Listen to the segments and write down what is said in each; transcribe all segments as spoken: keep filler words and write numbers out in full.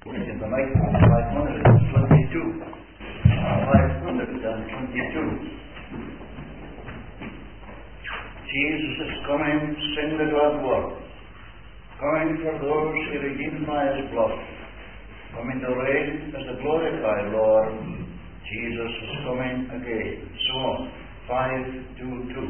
In the night, five hundred twenty-two. five hundred twenty-two. Jesus is coming, sing the glad word. Coming for those who redeemed by his blood. Coming to reign as the glorified Lord. Jesus is coming again. So on. five twenty-two.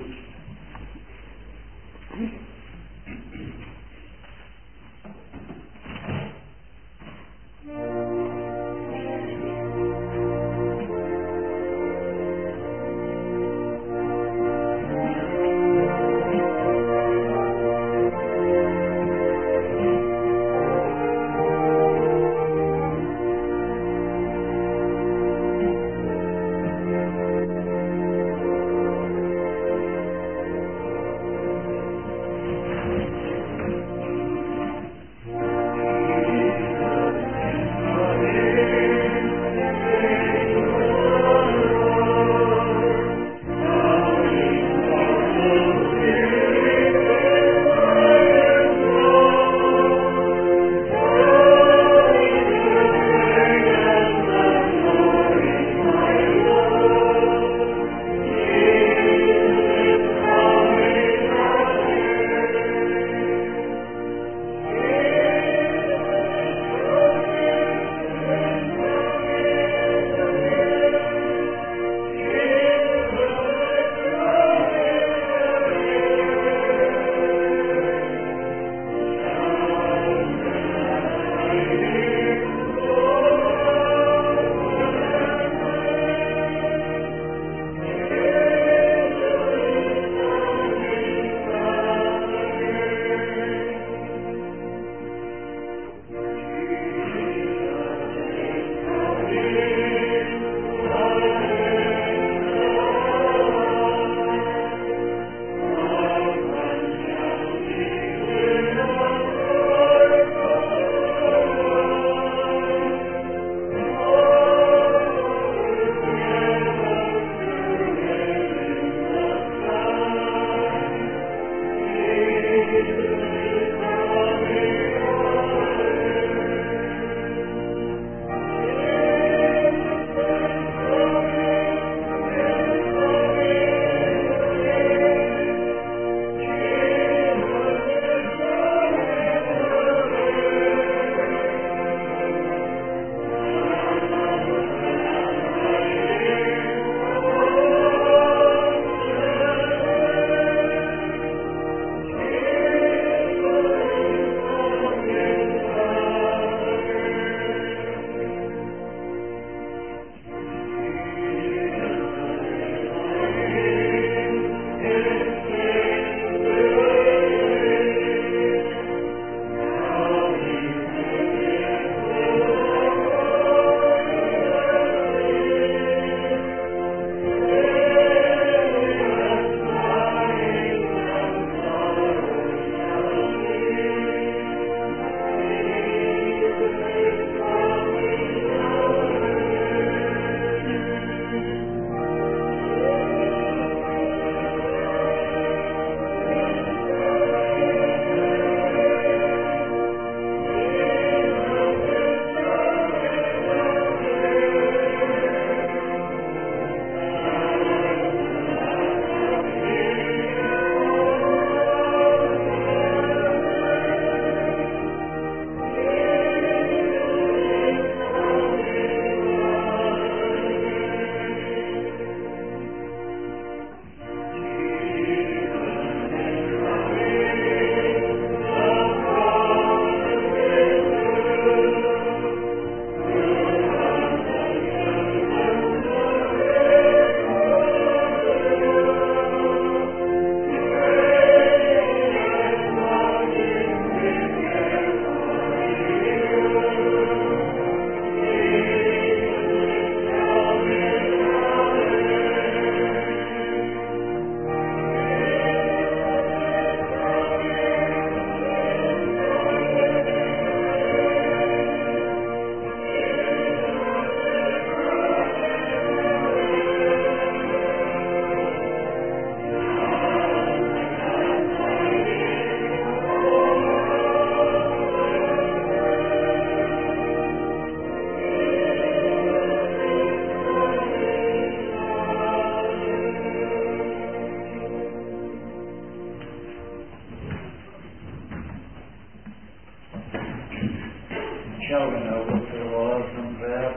Shall we now go to the Lord in prayer?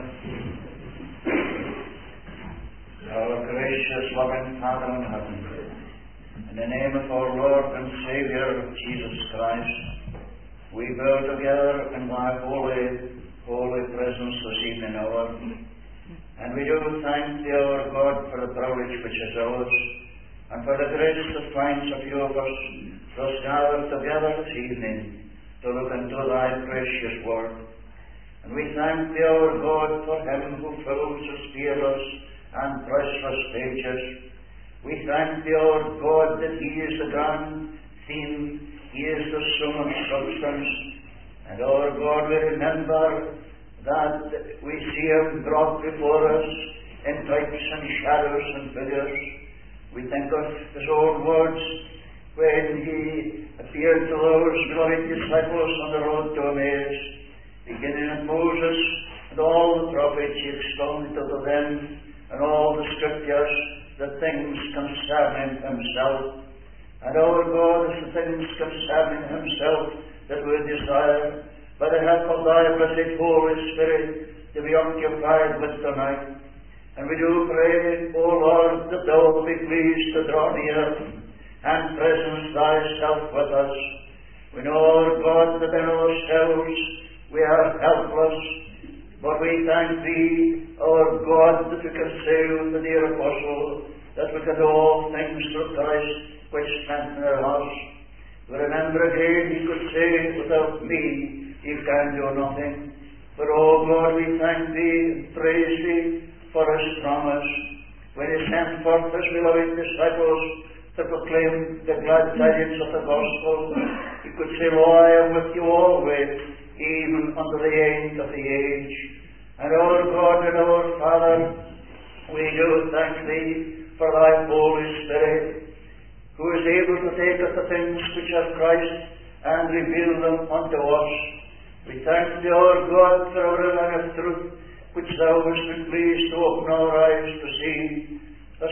Our gracious, loving Father in heaven, in the name of our Lord and Saviour, Jesus Christ, we bow together in thy holy, holy presence this evening hour. And we do thank thee, our God, for the privilege which is ours, and for the grace that finds a few of us thus gathered together this evening to look into thy precious word. And we thank thee, our God, for him who fills us fearless and priceless pages. We thank thee, our God, that he is the grand theme, he is the sum of substance. And our God, we remember that we see him brought before us in types and shadows and figures. We think of his own words when he appeared to those glorious disciples on the road to Emmaus, beginning at Moses and all the prophets. He expounded unto them and all the scriptures the things concerning himself. And our God is the things concerning himself that we desire, by the help of thy blessed Holy Spirit, to be occupied with tonight. And we do pray, O Lord, that thou wilt be pleased to draw near and presence thyself with us. We know, our God, that in ourselves we are helpless, but we thank thee, our God, that we can say with the dear apostle that we can do all things through Christ which strengtheneth us. We remember again he could say, without me you can do nothing. But, oh God, we thank thee and praise thee for his promise when he sent forth his beloved disciples to proclaim the glad tidings of the gospel. He could say, Lo, I am with you always, even unto the end of the age. And our God and our Father, we do thank thee for thy Holy Spirit, who is able to take us the things which are Christ and reveal them unto us. We thank thee, our God, for our line of truth, which thou hast been pleased to open our eyes to see. Thus,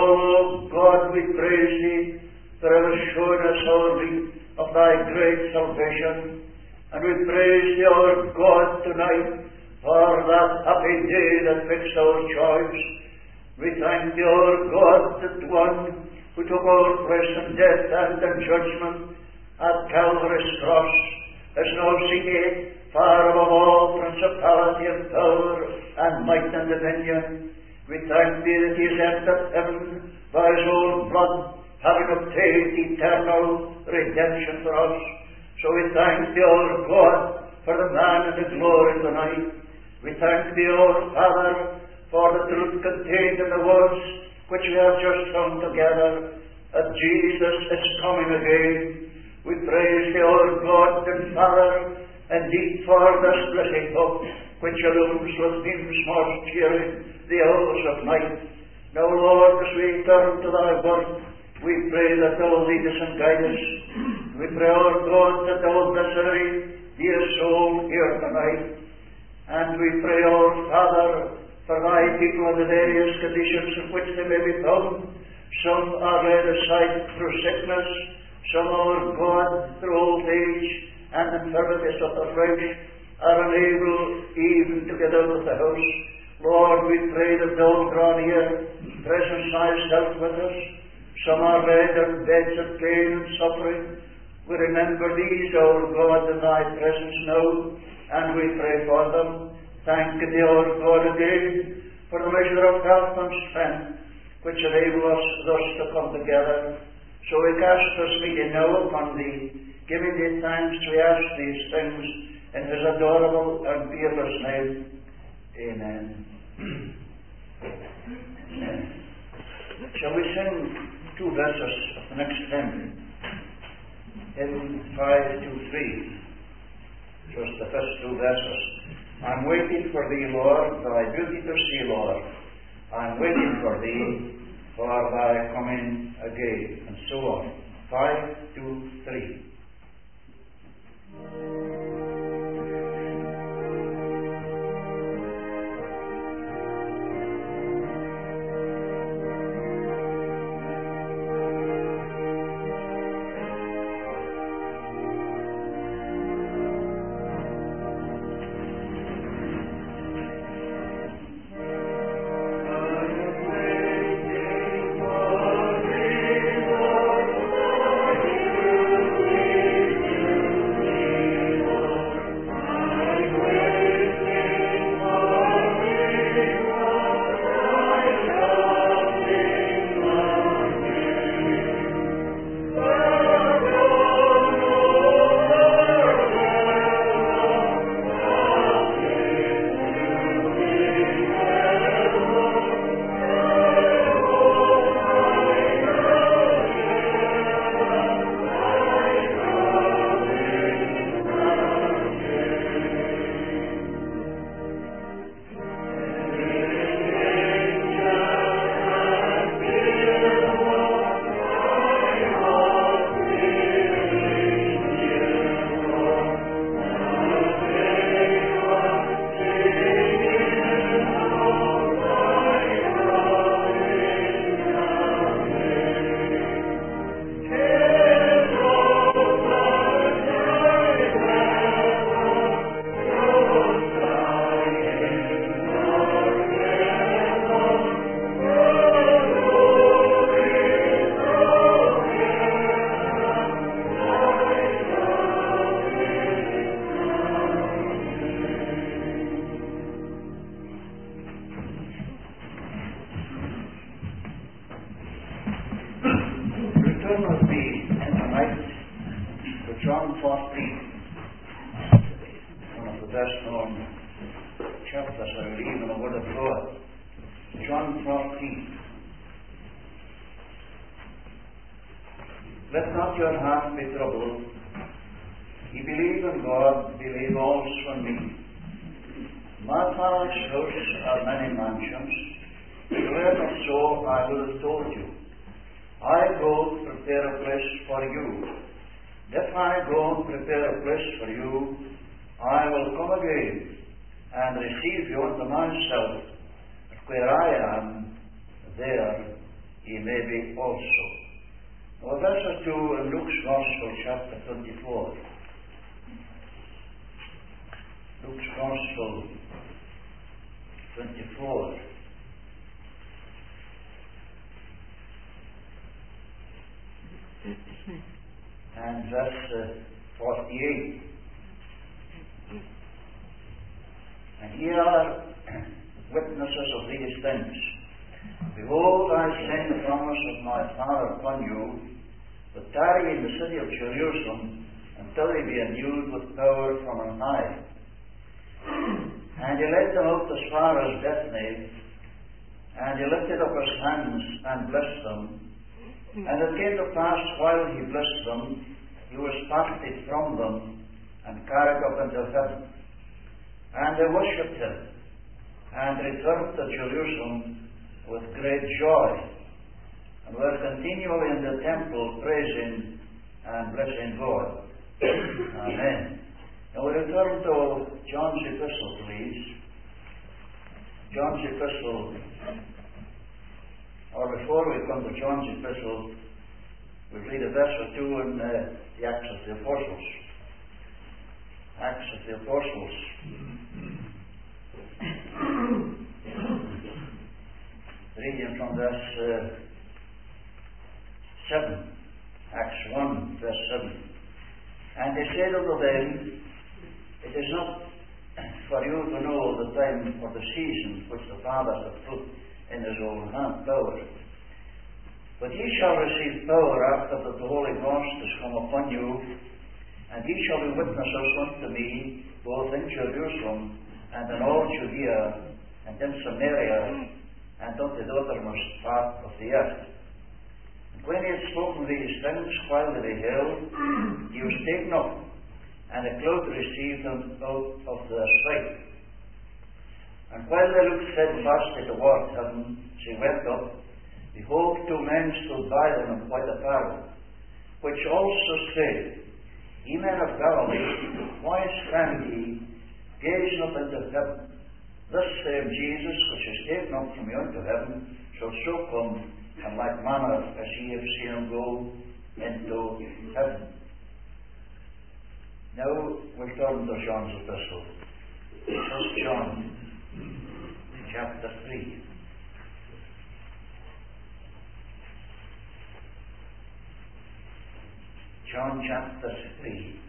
O God, we praise thee for ever showing us our need of thy great salvation. And we praise thee, our God, tonight for that happy day that fixed our choice. We thank thee, our God, that one who took our present death and the judgment at Calvary's cross is now seated far above all principality and power and might and dominion. We thank thee that he is entered heaven by his own blood, having obtained eternal redemption for us. So we thank thee, our God, for the man and the glory tonight. We thank thee, our Father, for the truth contained in the words which we have just sung together, that Jesus is coming again. We praise thee, our God and Father, indeed for this blessed hope which illumines with beams most cheering the hours of night. Now, Lord, as we turn to thy word, we pray that thou will lead us and guide us. We pray, our God, that thou wilt necessarily be a soul here tonight. And we pray, our Father, for thy people in the various conditions in which they may be found. Some are laid aside through sickness, some, our God, through old age and infirmities of the flesh, are unable even to get out of the house. Lord, we pray that thou wilt draw near, presence thyself with us. Some are laid on beds of pain and suffering. We remember these, our God, in thy presence now, and we pray for them. Thank thee, our God, again for the measure of health and strength which enable us thus to come together. So we cast this meeting now upon thee, giving thee thanks. We ask these things in his adorable and fearless name. Amen. Shall we sing two verses of the next hymn? In five two three. Just the first two verses. I'm waiting for thee, Lord, thy beauty to see, Lord. I'm waiting for thee, for thy coming again. And so on. Five two three. best known chapters, I believe, in the Word of God. John fourteen. Let not your heart be troubled. Ye believe in God, believe also in me. My Father's house are many mansions. Were it not so, I would have told you. I go to prepare a place for you. If I go and prepare a place for you, I will come again and receive you unto myself, that where I am, there ye may be also. Now, verse two in Luke's Gospel, chapter twenty-four. Luke's Gospel, twenty-four. And verse uh, forty-eight. And ye are witnesses of these things. Behold, I send the promise of my Father upon you, but tarry in the city of Jerusalem until ye be endued with power from on high. And he led them out as far as Bethany, and he lifted up his hands and blessed them. And it came to pass, while he blessed them, he was parted from them and carried up into heaven. And they worshipped him, and returned to Jerusalem with great joy, and were continually in the temple praising and blessing God. Amen. Now we return to John's epistle, please. John's epistle, or before we come to John's epistle, we'll read a verse or two in uh, the Acts of the Apostles. Acts of the Apostles. Reading from verse uh, seven. Acts one, verse seven. And they said unto them, it is not for you to know the time or the season which the Father hath put in his own hand, power. But ye shall receive power after that the Holy Ghost is come upon you, and ye shall be witnesses unto me, both in Jerusalem and in all Judea and in Samaria, and unto the uttermost part of the earth. And when he had spoken these things, while they beheld, he was taken up, and a cloud received him out of their sight. And while they looked steadfastly toward heaven, she went up. Behold, two men stood by them in white apparel, which also said, Ye men of Galilee, why stand ye gazing up into heaven? This same Jesus, which is taken up from you into heaven, shall so come in like manner as ye have seen him go into heaven. Now we'll turn to John's epistle. First John, chapter three. John chapter three,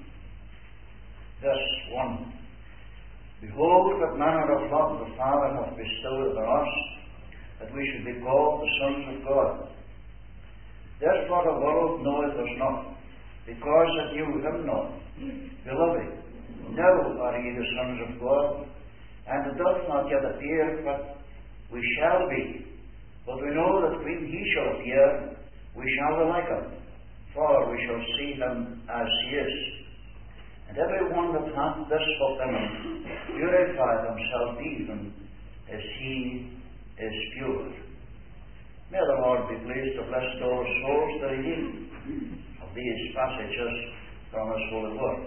verse one. Behold, what manner of love the Father hath bestowed upon us, that we should be called the sons of God. Therefore the world knoweth us not, because it knew him not. Beloved, now are ye the sons of God, and it doth not yet appear what we shall be. But we know that when he shall appear, we shall be like him, for we shall see him as he is. And every one that hath this fulfillment purifieth himself even as he is pure. May the Lord be pleased to bless those souls that redeem of these passages from his holy word.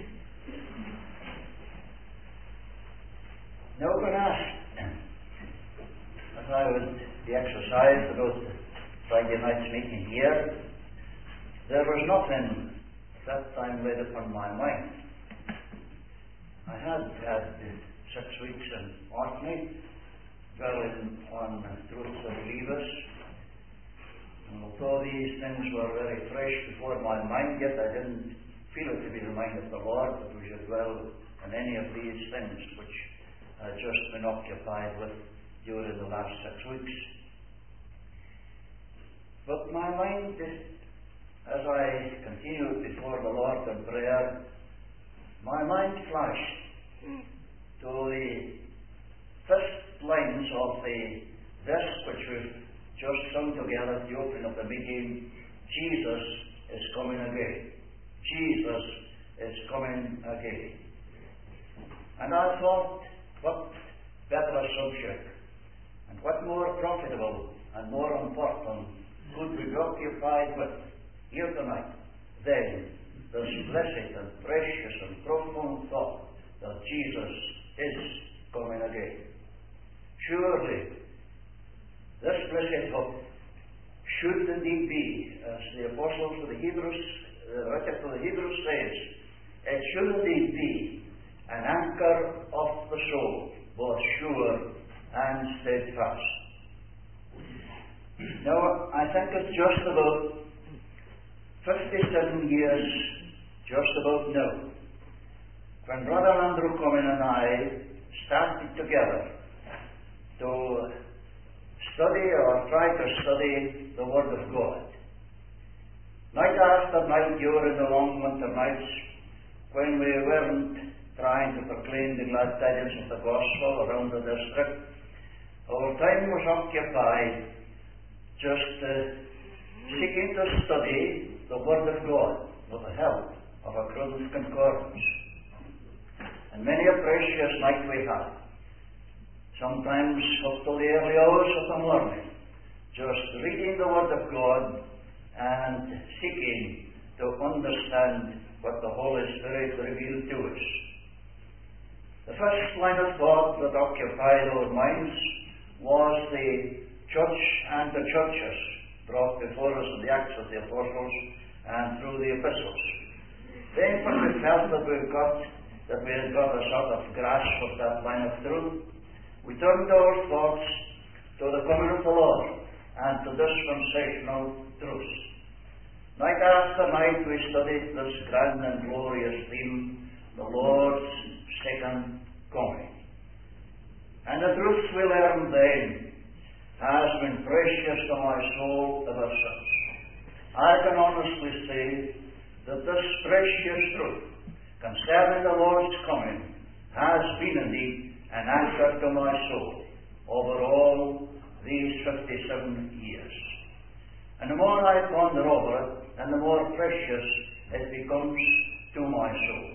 Now when I, as I would be exercised about the Friday night's meeting here, there was nothing at that time laid upon my mind. I had had six weeks in Orkney, dwelling on truths of believers, and although these things were very fresh before my mind, yet I didn't feel it to be the mind of the Lord that we should dwell on any of these things which I had just been occupied with during the last six weeks. But my mind, as I continued before the Lord in prayer, my mind flashed just sung together at the opening of the meeting, Jesus is coming again. Jesus is coming again. And I thought, what better a subject, and what more profitable and more important could we be occupied with here tonight than this blessed and precious and profound thought that Jesus is coming again. Surely, this blessed hope should indeed be, as the Apostle to the Hebrews, the writer to the Hebrews says, it should indeed be an anchor of the soul, both sure and steadfast. Now, I think it's just about fifty-seven years, just about now, when Brother Andrew Cumming and I started together to study or try to study the Word of God. Night after night during the long winter nights, when we weren't trying to proclaim the glad tidings of the gospel around the district, our time was occupied just uh, seeking to study the Word of God with the help of a crude concordance. And many a precious night we had, sometimes up to the early hours of the morning, just reading the Word of God and seeking to understand what the Holy Spirit revealed to us. The first line of thought that occupied our minds was the church and the churches brought before us in the Acts of the Apostles and through the epistles. Then when we felt that we got that we had got a sort of grasp of that line of truth, we turned our thoughts to the coming of the Lord and to dispensational truths. Night after night we studied this grand and glorious theme, the Lord's second coming. And the truth we learned then has been precious to my soul ever since. I can honestly say that this precious truth concerning the Lord's coming has been indeed an anchor to my soul over all these fifty-seven years. And the more I ponder over it, and the more precious it becomes to my soul.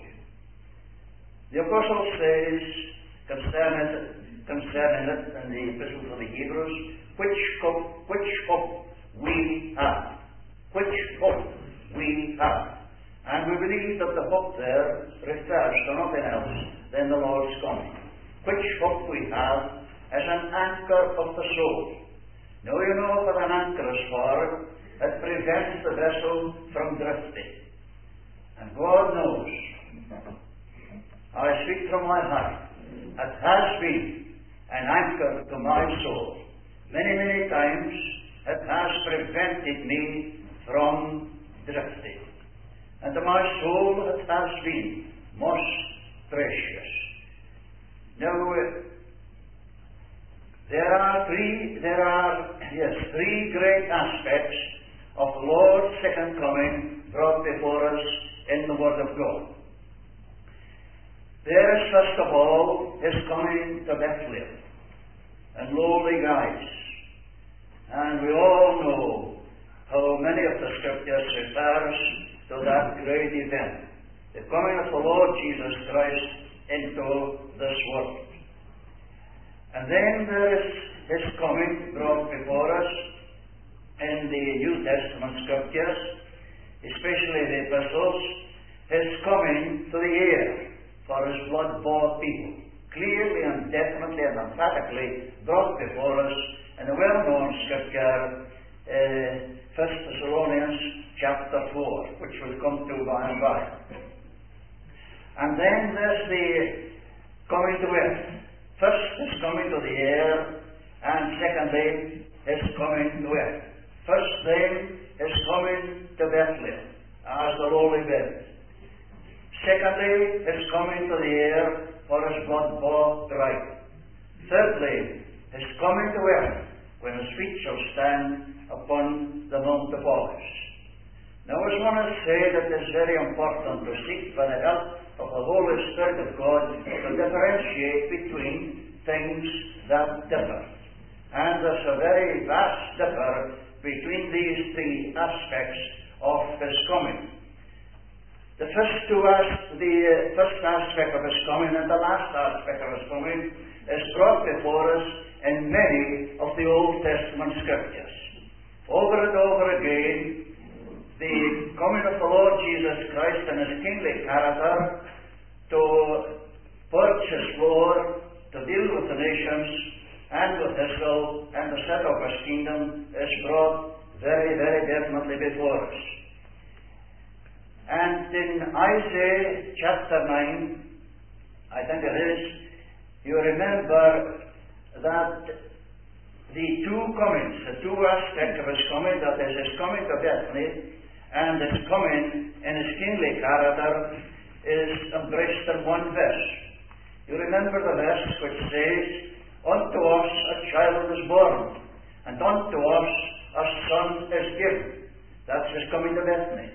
The Apostle says concerning it, concerning it in the Epistle to the Hebrews, which hope, which hope we have. Which hope we have. And we believe that the hope there refers to nothing else than the Lord's coming. Which hope we have as an anchor of the soul. Now you know what an anchor is for. It prevents the vessel from drifting. And God knows, I speak from my heart, it has been an anchor to my soul. Many, many times it has prevented me from drifting. And to my soul it has been most precious. Now, uh, there are three, there are, yes, three great aspects of the Lord's second coming brought before us in the Word of God. There is, first of all, His coming to Bethlehem and lowly guise. And we all know how many of the Scriptures refers to that great event, the coming of the Lord Jesus Christ into this world. And then there is His coming brought before us in the New Testament Scriptures, especially the epistles, His coming to the air for His blood-bought people, clearly and definitely and emphatically brought before us in the well-known Scripture, uh, First Thessalonians chapter four, which we'll come to by and by. And then there's the coming to earth. First His coming to the air, and secondly His coming to earth. First then His coming to Bethlehem as the lowly babe. Secondly, His coming to the air for His blood-bought bride. Thirdly, His coming to earth when His feet shall stand upon the Mount of Olives. Now I just want to say that it's very important to seek for the help of the Holy Spirit of God to differentiate between things that differ. And there's a very vast differ between these three aspects of His coming. The first two as- the uh, first aspect of His coming and the last aspect of His coming is brought before us in many of the Old Testament scriptures. Over and over again, the coming of the Lord Jesus Christ and His kingly character to purge His floor, to deal with the nations and with Israel and to set up His kingdom is brought very, very definitely before us. And in Isaiah chapter nine, I think it is, you remember that the two comings, the two aspects of His coming, that is His coming to Bethany and His coming in His kingly character, is embraced in one verse. You remember the verse which says, "Unto us a child is born, and unto us a son is given." That's His coming to Bethany.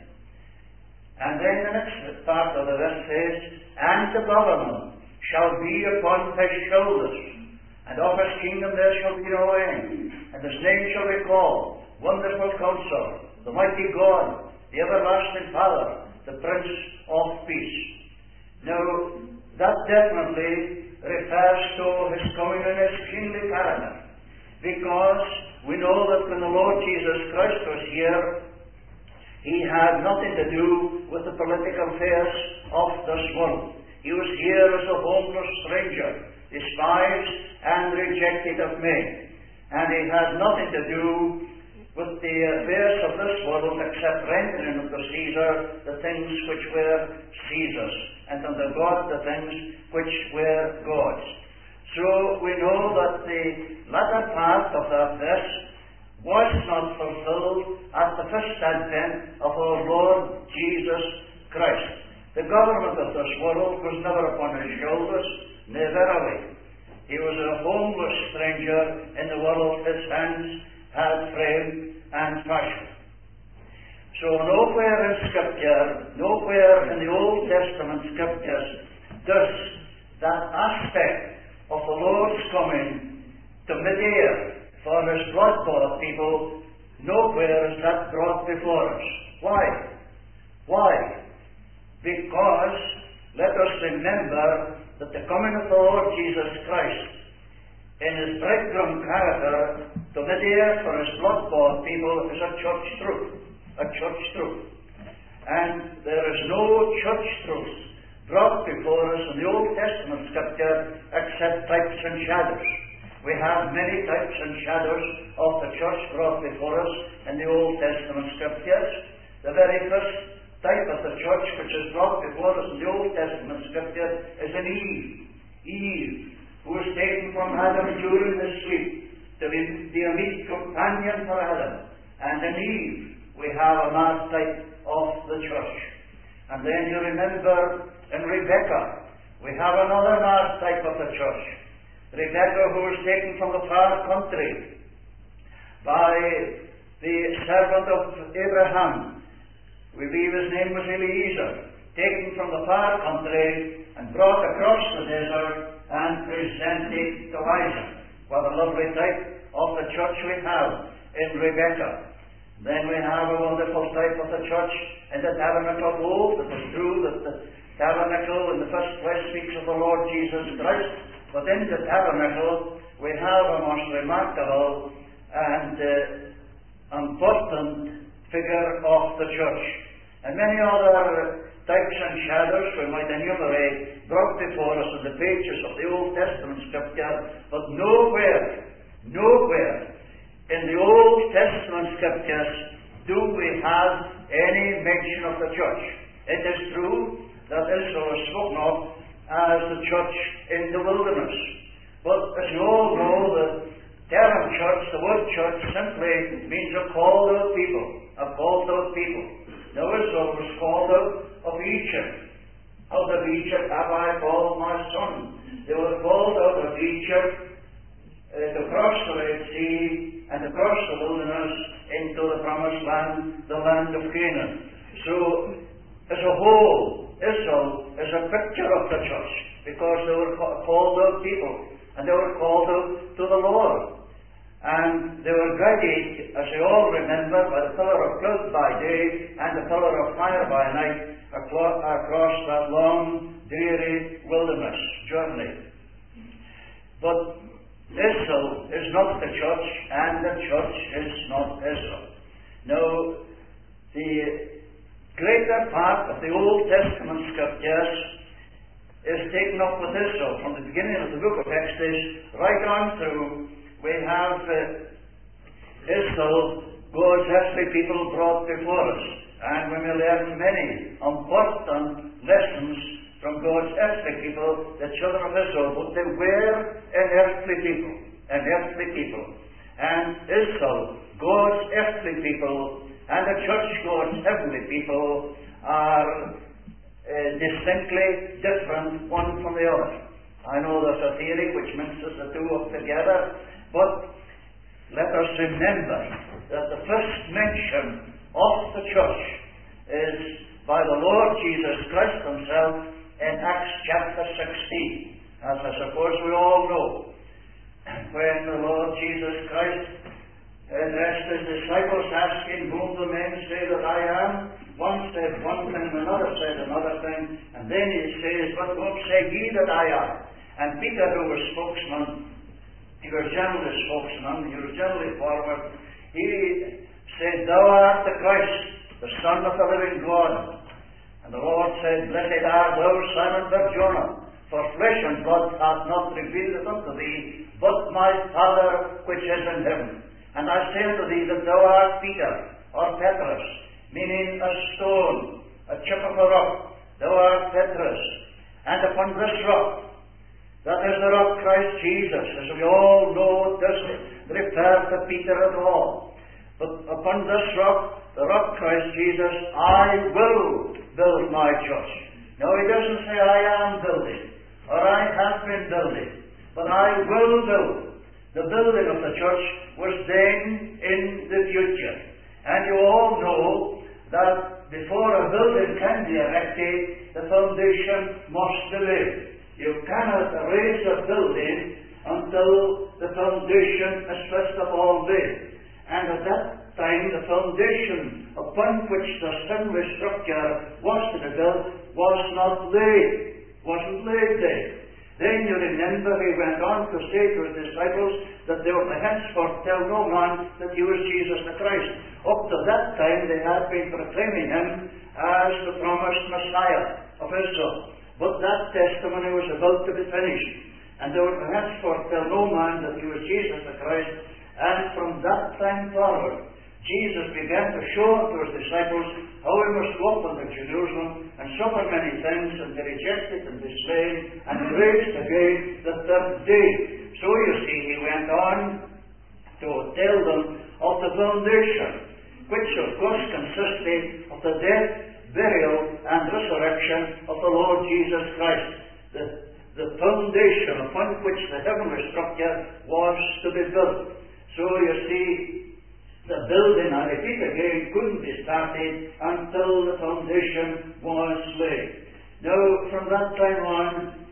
And then the next part of the verse says, "And the government shall be upon His shoulders, and of His kingdom there shall be no end. And His name shall be called Wonderful Counselor, the Mighty God, the Everlasting Father, the Prince of Peace." Now, that definitely refers to His coming in His kingly character, because we know that when the Lord Jesus Christ was here, He had nothing to do with the political affairs of this world. He was here as a homeless stranger, despised and rejected of men. And He had nothing to do with the affairs of this world except rendering unto Caesar the things which were Caesar's, and unto God the things which were God's. So we know that the latter part of that verse was not fulfilled at the first advent of our Lord Jesus Christ. The government of this world was never upon His shoulders, never away. He was a homeless stranger in the world. His hands had frame and fashion. So nowhere in Scripture, nowhere in the Old Testament Scriptures does that aspect of the Lord's coming to mid-air for His blood-bought people, nowhere is that brought before us. Why? Why? Because, let us remember that the coming of the Lord Jesus Christ in His bridegroom character to mid-air for His blood-bought people is a church truth. A church truth. And there is no church truth brought before us in the Old Testament Scripture except types and shadows. We have many types and shadows of the church brought before us in the Old Testament Scriptures. The very first type of the church which is brought before us in the Old Testament Scripture is an Eve. Eve, who was taken from Adam during the sleep to be the meet companion for Adam. And in Eve, we have a marked type of the church. And then you remember in Rebecca, we have another marked type of the church. Rebecca, who was taken from the far country by the servant of Abraham. We believe his name was Eliezer, taken from the far country and brought across the desert and presented to Isaac. What a lovely type of the church we have in Rebecca. Then we have a wonderful type of the church in the tabernacle of old. It is true that the tabernacle in the first place speaks of the Lord Jesus Christ, but in the tabernacle we have a most remarkable and uh, important figure of the church. And many other types and shadows we might enumerate brought before us in the pages of the Old Testament Scripture, but nowhere, nowhere in the Old Testament Scriptures do we have any mention of the church. It is true that Israel is spoken of as the church in the wilderness. But as you all know, the term church, the word church, simply means a called out people. A called out people. Now Israel was called out of Egypt. Out of Egypt have I called my son. They were called out of Egypt uh, to cross the Red Sea and to cross the wilderness into the promised land, the land of Canaan. So, as a whole, Israel is a picture of the church, because they were called out people, and they were called out to the Lord. And they were guided, as you all remember, by the pillar of cloud by day and the pillar of fire by night aclo- across that long, dreary wilderness journey. But Israel is not the church, and the church is not Israel. No, the greater part of the Old Testament scriptures is taken up with Israel. From the beginning of the book of Exodus right on through, we have uh, Israel, God's earthly people, brought before us. And we may learn many important lessons from God's earthly people, the children of Israel. But they were an earthly people, an earthly people. And Israel, God's earthly people, and the church, God's heavenly people, are uh, distinctly different one from the other. I know there's a theory which mixes the two up together, but let us remember that the first mention of the church is by the Lord Jesus Christ himself in Acts chapter sixteen, as I suppose we all know, when the Lord Jesus Christ addressed his disciples, asking whom the men say that I am. One said one thing, another said another thing, and then he says, but whom say ye that I am? And Peter, who was spokesman, he was generally spokesman, he was generally forward, he said, Thou art the Christ, the Son of the living God. And the Lord said, Blessed art thou, Simon Bar-Jonah, for flesh and blood hath not revealed it unto thee, but my Father which is in heaven. And I say unto thee that thou art Peter, or Petrus, meaning a stone, a chip of a rock. Thou art Petrus, and upon this rock, that is the rock Christ Jesus, as we all know, it doesn't refer to Peter at all. But upon this rock, the rock Christ Jesus, I will build my church. Now he doesn't say I am building, or I have been building, but I will build. The building of the church was then in the future. And you all know that before a building can be erected, the foundation must be laid. You cannot raise a building until the foundation is first of all laid. And at that time, the foundation upon which the heavenly structure was to be built was not laid, wasn't laid there. Then you remember he went on to say to his disciples that they were to henceforth tell no man that he was Jesus the Christ. Up to that time they had been proclaiming him as the promised Messiah of Israel. But that testimony was about to be finished, and they were to henceforth tell no man that he was Jesus the Christ. And from that time forward, Jesus began to show unto his disciples how he must go up unto Jerusalem and suffer many things, and be rejected and be slain, and raised again the third day. So you see, he went on to tell them of the foundation, which of course consisted of the death, burial, and resurrection of the Lord Jesus Christ. The, the foundation upon which the heavenly structure was to be built. So you see, the building, I repeat again, couldn't be started until the foundation was laid. Now, from that time on,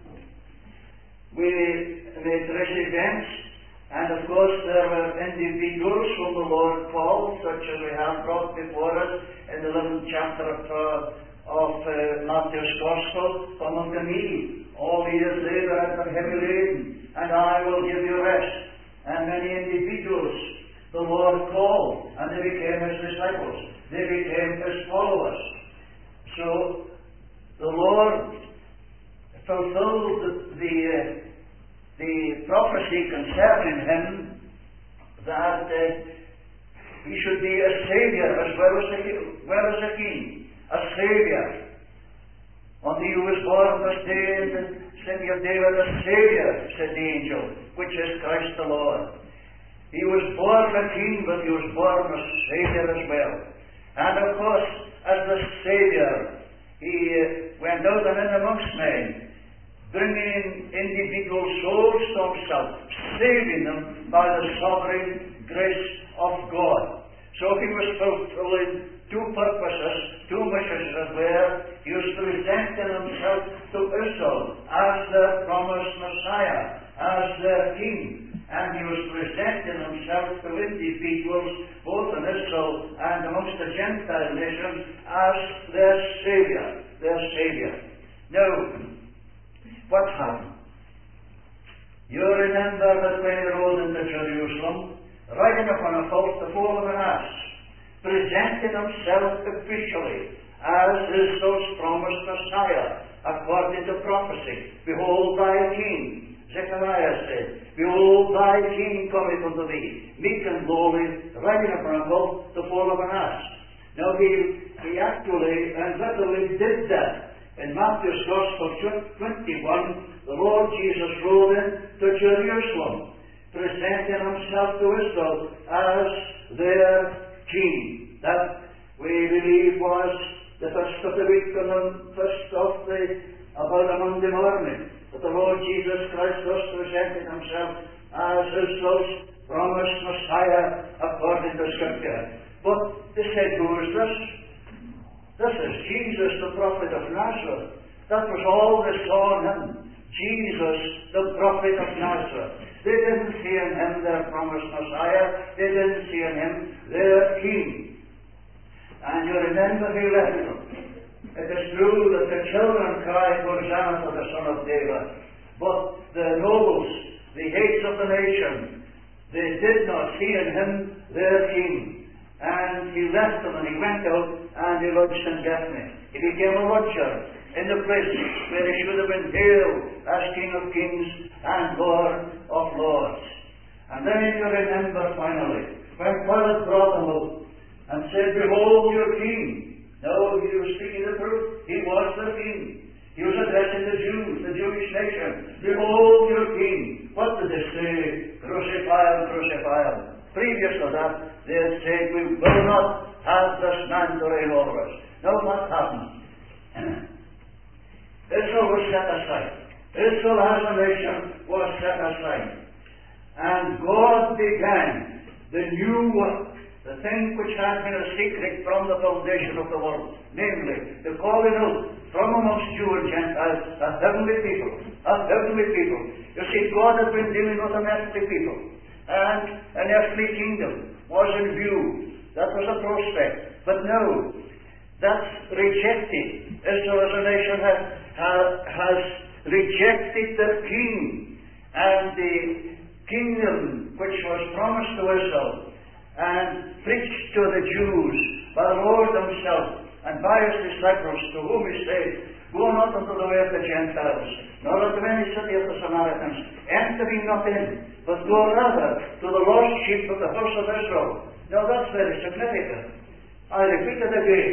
we made trace events, and of course there were individuals whom the Lord called, such as we have brought before us in the eleventh chapter of, uh, of uh, Matthew's Gospel. Come unto me, all ye that labour and are heavy laden, and I will give you rest. And many individuals the Lord called, and they became his disciples. They became his followers. So the Lord fulfilled the, the, uh, the prophecy concerning him that uh, he should be a Saviour as well as a, well as a King. A Saviour. Unto you was born this day in the city of David a Saviour, said the angel, which is Christ the Lord. He was born a king, but he was born a Saviour as well. And of course, as the Saviour, he uh, went out and in amongst men, bringing individual souls to himself, saving them by the sovereign grace of God. So he was fulfilling two purposes, two missions as well. He was presenting himself to Israel as their promised Messiah, as their king. and he was presenting himself to the peoples, both in Israel and amongst the Gentile nations, as their Saviour, their Saviour. Now, what happened? You remember that when he rode into Jerusalem, riding upon a colt, the foal of an ass, presented himself officially as is those promised Messiah, according to prophecy. Behold thy king, Zechariah said, behold thy king cometh unto thee, meek and lowly, riding upon a colt, the foal of an ass. Now he, he actually and literally did that. In Matthew's Gospel twenty-one, the Lord Jesus rode into Jerusalem, presenting himself to Israel as their king. That, we believe, was the first of the week and the first of the, about a Monday morning, that the Lord Jesus Christ was presenting himself as Israel's promised Messiah according to Scripture. But they said, who is this? This is Jesus, the prophet of Nazareth. That was all they saw in him. Jesus, the prophet of Nazareth. They didn't see in him their promised Messiah. They didn't see in him their king. And you remember he left them. It is true that the children cried, Hosanna to the Son of David. But the nobles, the heads of the nation, they did not see in him their king. And he left them and he went out and he lodged in Bethany. He became a lodger in the place where he should have been hailed as King of Kings and Lord of Lords. And then you remember finally, when Pilate brought him out and said, behold your king. No, he was speaking the truth. He was the king. He was addressing the Jews, the Jewish nation. Behold your king. What did they say? Crucify him, crucify him. Previous to that, they had said, we will not have this man to reign over us. Now what happened? Israel was set aside. Israel as a nation was set aside. And God began the new work, the thing which had been a secret from the foundation of the world, namely, the calling out from amongst Jew and Gentiles, a heavenly people, a heavenly people. You see, God had been dealing with an earthly people, and an earthly kingdom was in view. That was a prospect. But no, that's rejected. Israel as a nation has, has, has rejected the king and the kingdom which was promised to Israel and preached to the Jews by the Lord himself and by his disciples, to whom he said, go not unto the way of the Gentiles, nor unto any city of the Samaritans, enter ye not in, but go rather to the lost sheep of the house of Israel. Now that's very significant. I repeat it again.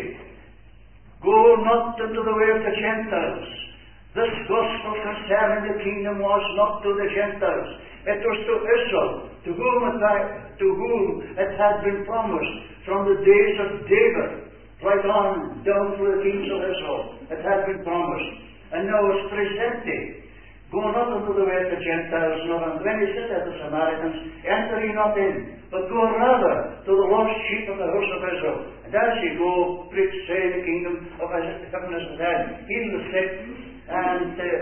Go not into the way of the Gentiles. This gospel concerning the kingdom was not to the Gentiles. It was to Israel, to whom it had, to whom it had been promised from the days of David, right on down to the kings of Israel. It had been promised. And now it's presented. Go not unto the way of the Gentiles, nor unto any city of the Samaritans, enter ye not in, but go rather to the lost sheep of the house of Israel. And as ye go, preach, say, the kingdom of heaven is at hand. Heal the sick, and uh,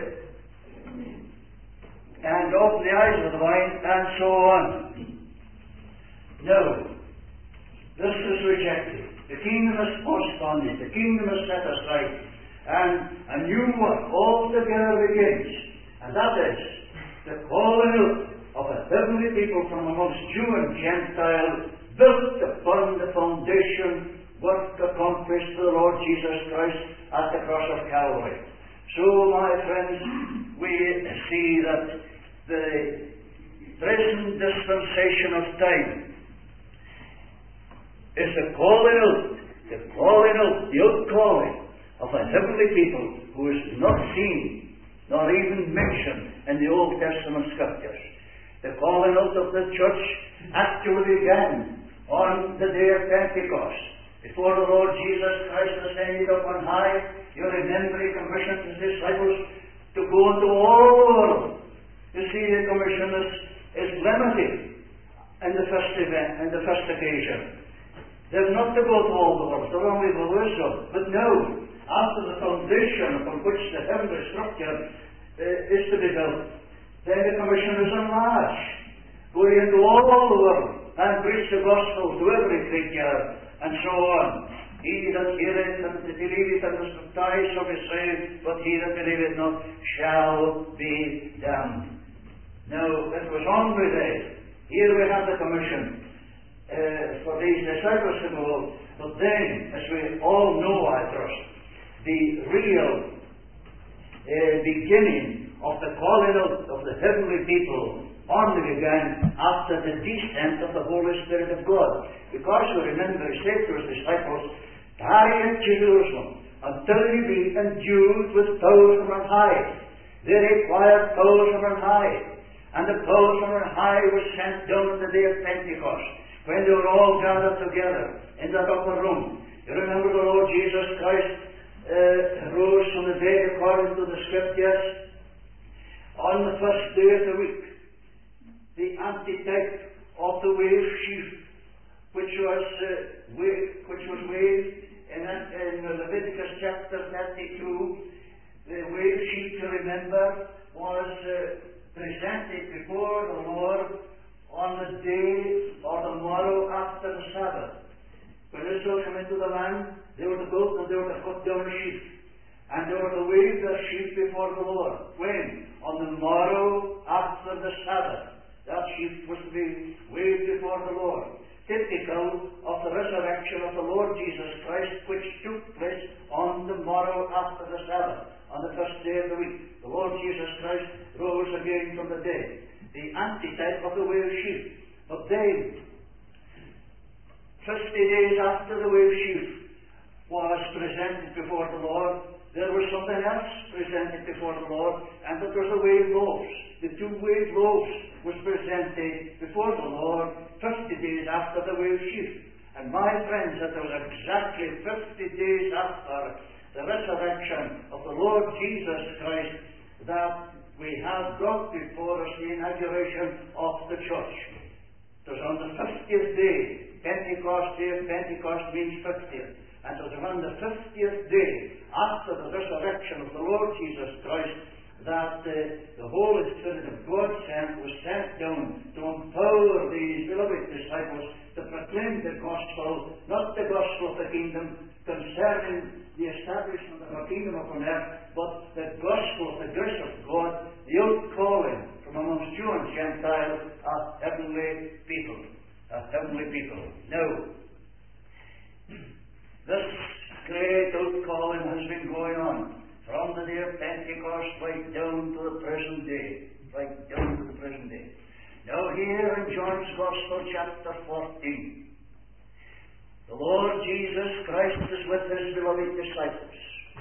and open the eyes of the blind, and so on. No, this is rejected. The kingdom is postponed. The kingdom is set aside, and a new work altogether begins. And that is the calling out of a heavenly people from amongst Jew and Gentile, built upon the foundation work accomplished to the Lord Jesus Christ at the cross of Calvary. So, my friends, we see that the present dispensation of time is the calling out, the calling out, the outcalling of a heavenly people who is not seen nor even mentioned in the Old Testament Scriptures. The calling out of the church actually began on the day of Pentecost. Before the Lord Jesus Christ ascended up on high, you remember he commissioned his disciples to go into all the world. You see, the commission is, is limited in the first event, in the first occasion. They're not to go to all the world, they're only to Israel. But no, after the foundation upon which the heavenly structure uh, is to be built, then the commission is enlarged. Go Go ye into all the world, and preach the gospel to every creature, and so on. He that heareth and believeth and is baptized shall be saved, but he that believeth not shall be damned. Now, it was only day. Here we have the commission uh, for these disciples to go. But then, as we all know, I trust, the real uh, beginning of the calling out of the heavenly people only began after the descent of the Holy Spirit of God. Because we remember, he said to his disciples, tarry at Jerusalem until you be endued with power from on high. They required power from on high. And the power from on high was sent down on the day of Pentecost, when they were all gathered together in that upper room. You remember the Lord Jesus Christ uh, rose from the dead according to the Scriptures on the first day of the week. The antitype of the wave sheaf, which was uh, wave, which was waved in, in Leviticus chapter thirty-two. The wave sheaf, to remember, was uh, presented before the Lord on the day or the morrow after the Sabbath. When Israel came into the land, they were to go and they were to cut down a sheaf, and they were to wave their sheaf before the Lord. When? On the morrow after the Sabbath. That sheaf was to be waved before the Lord, typical of the resurrection of the Lord Jesus Christ, which took place on the morrow after the Sabbath, on the first day of the week. The Lord Jesus Christ rose again from the dead, the antitype of the wave sheaf. But then, fifty days after the wave sheaf was presented before the Lord, there was something else presented before the Lord, and that was the wave loaves. The two wave loaves was presented before the Lord fifty days after the wave sheaf. And my friends, that was exactly fifty days after the resurrection of the Lord Jesus Christ that we have brought before us the inauguration of the church. It was on the fiftieth day, Pentecost day, Pentecost means fiftieth. And it was on the fiftieth day after the resurrection of the Lord Jesus Christ that uh, the Holy Spirit of God sent, was sent down to empower these beloved disciples to proclaim the gospel, not the gospel of the kingdom concerning the establishment of a kingdom upon earth, but the gospel of the grace of God, the outcalling from amongst Jew and Gentile, a heavenly people. A heavenly people. Now, this great outcalling has been going on from the day of Pentecost right down to the present day. Right down to the present day. Now here in John's Gospel, chapter fourteen, the Lord Jesus Christ is with his beloved disciples.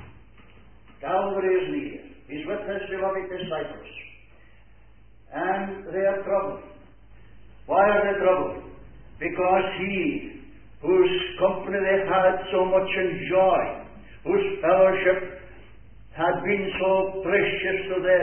Calvary is near. He's with his beloved disciples. And they are troubled. Why are they troubled? Because he, whose company they had so much enjoyed, whose fellowship had been so precious to them,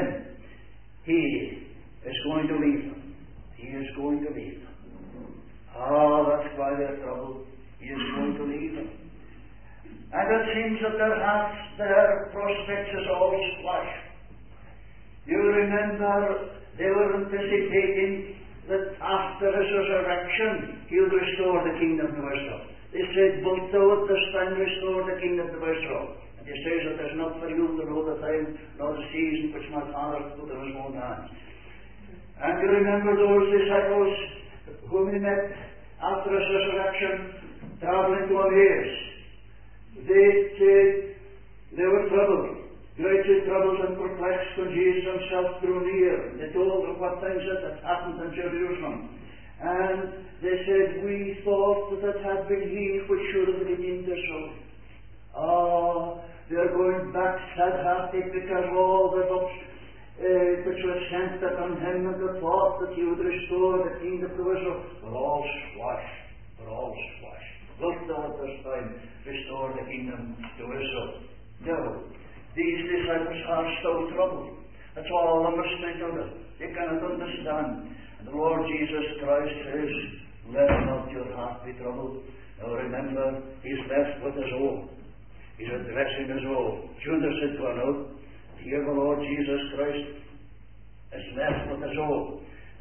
he is going to leave them. He is going to leave them. Ah, that's why they're troubled. He is going to leave them. And it seems that perhaps their prospects is all splashed. You remember they were anticipating that after his resurrection he'll restore the kingdom to Israel. They said, "Wilt thou at this time restore the kingdom to Israel?" And he says that there's not for you to know the time nor the season which my Father put in his own hands. And you remember those disciples whom he met after his resurrection traveling to Emmaus. They said they were troubled. Greatly troubled and perplexed when Jesus himself drew near. They told them what things that had happened in Jerusalem. And they said, "We thought that it had been he which should have redeemed us all." Ah, they are going back sad-hearted because of all the books uh, which were sent upon him, and the thought that he would restore the kingdom to Israel were all squashed. Were all squashed. Wilt thou at this time restore the kingdom to Israel? No. These disciples are still troubled. That's all the mystery to them. They cannot understand. And the Lord Jesus Christ says, "Let not your heart be troubled." Now remember, he's left with his own. He's addressing his own. Judas had gone out. Here the Lord Jesus Christ is left with his own. The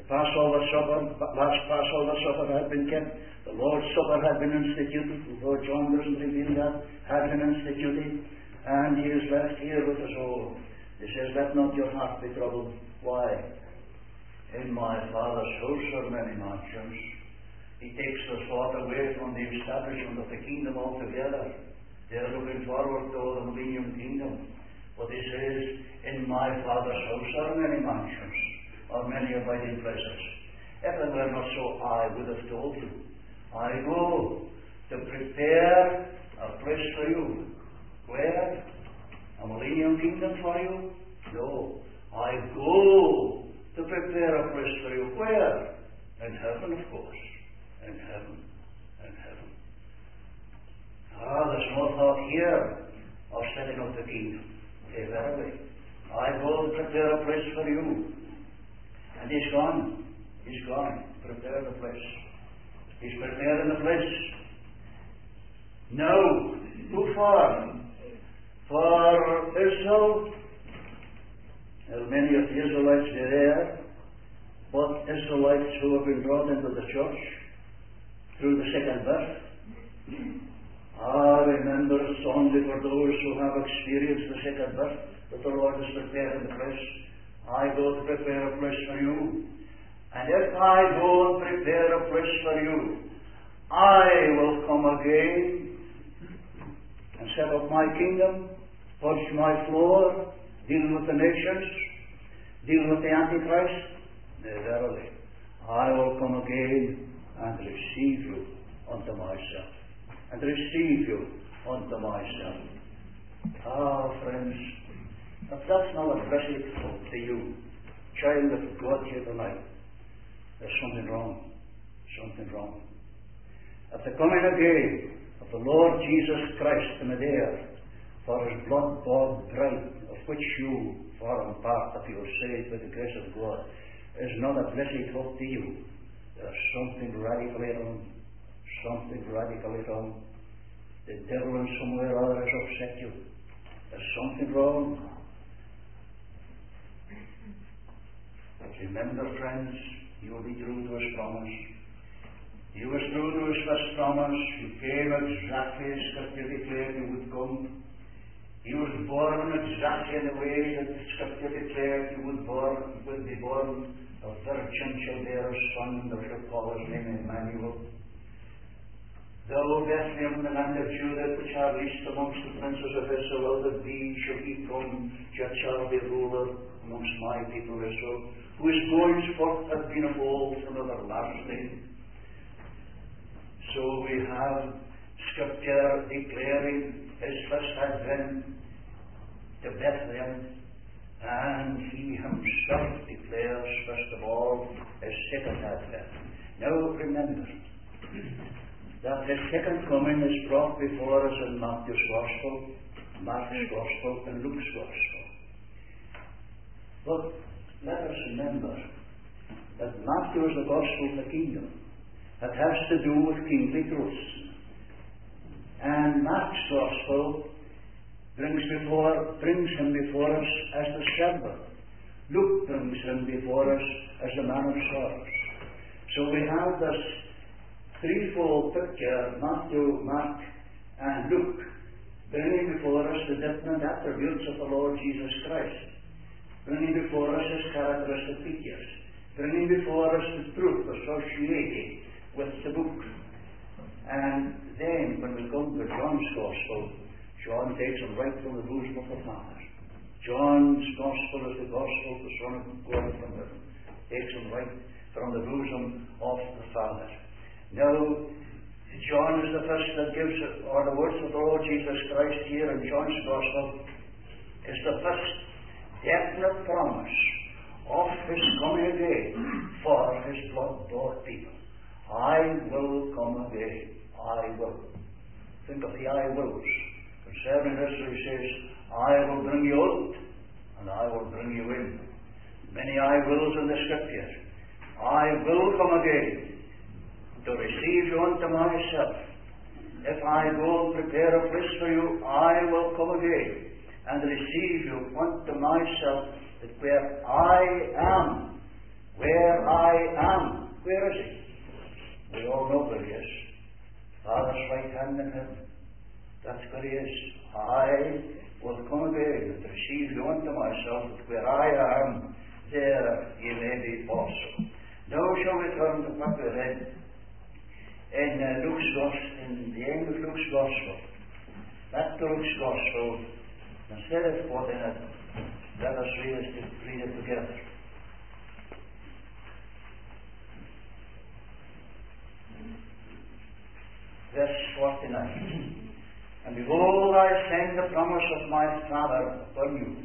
Passover supper, last Passover supper had been kept. The Lord's Supper had been instituted, although John doesn't reveal that, had been instituted, and he is left here with us all. He says, let not your heart be troubled. Why? In my Father's house are many mansions. He takes the thought away from the establishment of the kingdom altogether. They're looking forward to the millennium kingdom. But he says, in my Father's house are many mansions, or many abiding places. If it were not so, I would have told you. I go to prepare a place for you. Where? A millennium kingdom for you? No. I go to prepare a place for you. Where? In heaven, of course. In heaven. In heaven. Ah, there's no thought here of setting up the kingdom. Hey, verily. I go to prepare a place for you. And he's gone. He's gone. Prepare the place. He's preparing the place. Now, who for? For Israel. Well, many of the Israelites were there, but Israelites who have been brought into the church through the second birth. Ah, remember, it's only for those who have experienced the second birth that the Lord is preparing the place. I go to prepare a place for you. And if I go and prepare a place for you, I will come again and set up my kingdom, purge my floor, deal with the nations, deal with the Antichrist. Nay, verily, I will come again and receive you unto myself. And receive you unto myself. Ah, friends, if that's not a blessed thought to you, child of God here tonight, there's something wrong. Something wrong. At the coming again of the Lord Jesus Christ in the air for his blood-bought bride, of which you form part if you are saved by the grace of God, is not a blessed hope to you. There's something radically wrong. Something radically wrong. The devil in some way or other has upset you. There's something wrong. But remember, friends, you will be true to his promise. He was true to his first promise. He came exactly as Scripture declared he would come. He was born exactly in the way that Scripture declared he would, born, would be born. A virgin shall bear a son, thou shalt call his name Emmanuel. Thou, Bethlehem, the land of Judah, which art least amongst the princes of Israel, that thee shall he come, yet shall be ruler amongst my people Israel, whose goings forth have been of old from everlasting. So we have Scripture declaring his first advent to Bethlehem, and he himself declares, first of all, his second advent. Now remember that his second coming is brought before us in Matthew's Gospel, Mark's Gospel, and Luke's Gospel. But let us remember that Matthew is the Gospel of the kingdom. It has to do with kingly truths. And Mark's Gospel brings before brings him before us as the servant. Luke brings him before us as the man of sorrows. So we have this threefold picture, Matthew, Mark, and Luke, bringing before us the different attributes of the Lord Jesus Christ, bringing before us his characteristic features, bringing before us the truth associated with the book. And then, when we come to John's Gospel, John takes him right from the bosom of the Father. John's Gospel is the Gospel of the Son of God from heaven. Takes him right from the bosom of the Father. Now, John is the first that gives, or the words of the Lord Jesus Christ here in John's Gospel, is the first definite promise of his coming again for his blood-bought people. I will come again. I will. Think of the I wills. Concerning this, he says, I will bring you out, and I will bring you in. Many I wills in the Scripture. I will come again to receive you unto myself. If I go and prepare a place for you, I will come again and receive you unto myself, that where I am, where I Where is he? We all know where he is. Father's right hand in heaven. That's where he is. I will come again and receive you unto myself, that where I am, there ye may be also. Now shall we turn to what we read in uh, Luke's Gospel, in the end of Luke's Gospel. Back to Luke's Gospel. Instead of quoting it, let us read it, read it together. Verse forty-nine. And behold, I send the promise of my Father upon you.